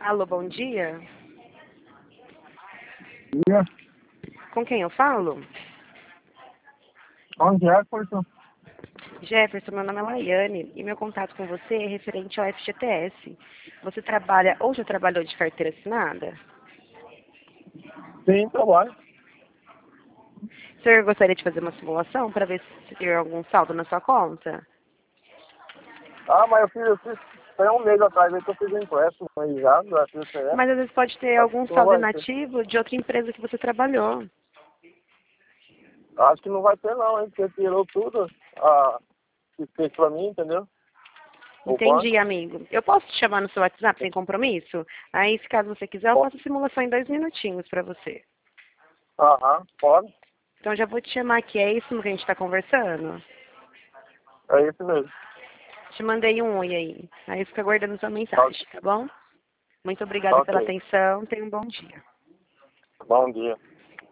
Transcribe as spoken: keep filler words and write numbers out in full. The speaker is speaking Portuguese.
Alô, bom dia. Dia. Com quem eu falo? Onde é, Porto? Jefferson, meu nome é Laiane e meu contato com você é referente ao F G T S. Você trabalha ou já trabalhou de carteira assinada? Sim, trabalho. O senhor gostaria de fazer uma simulação para ver se tem algum saldo na sua conta? Ah, mas eu fiz, eu fiz foi um mês atrás aí que eu fiz um empréstimo aí já, da C C E. Mas às vezes pode ter Acho algum que não saldo vai ter. inativo de outra empresa que você trabalhou. Acho que não vai ter não, hein? Porque tirou tudo a, que fez pra mim, entendeu? O Entendi, banco. amigo. Eu posso te chamar no seu WhatsApp sem compromisso? Aí, se caso você quiser, eu faço a simulação em dois minutinhos para você. Aham, pode. Então, já vou te chamar aqui. É isso que a gente está conversando? É isso mesmo. Te mandei um oi aí. Aí fica aguardando sua Ok. mensagem, tá bom? Muito obrigada pela Ok. atenção. Tenha um bom dia. Bom dia.